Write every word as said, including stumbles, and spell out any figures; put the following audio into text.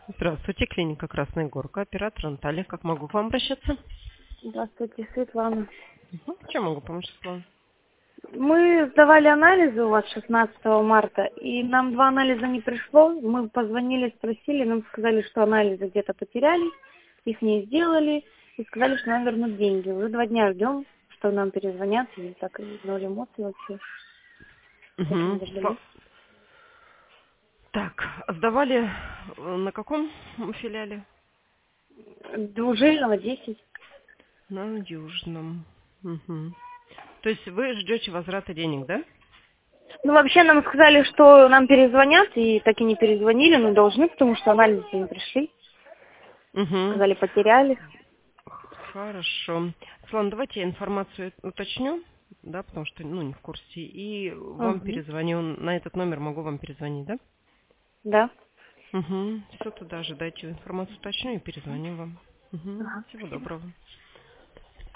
Здравствуйте, клиника Красная Горка, оператор Наталья. Как могу к вам обращаться? Здравствуйте, Светлана. Угу. Чем могу помочь, Светлана? Мы сдавали анализы у вас шестнадцатого марта, и нам два анализа не пришло. Мы позвонили, спросили, нам сказали, что анализы где-то потерялись, их не сделали, и сказали, что нам вернут деньги. Уже два дня ждем, что нам перезвонят, и так и ноль эмоций вообще. Так и не Угу. дождались. Так, сдавали э, на каком филиале? Двужильного десять. На Южном. Угу. То есть вы ждете возврата денег, да? Ну, вообще нам сказали, что нам перезвонят, и так и не перезвонили, но должны, потому что анализы не пришли. Угу. Сказали, потеряли. Хорошо. Светлана, давайте я информацию уточню, да, потому что, ну, не в курсе, и вам Угу. перезвоню. На этот номер могу вам перезвонить, да? Да. Угу. Все, туда ожидайте информацию уточню и перезвоню вам. Угу. Ага, Всего спасибо. доброго.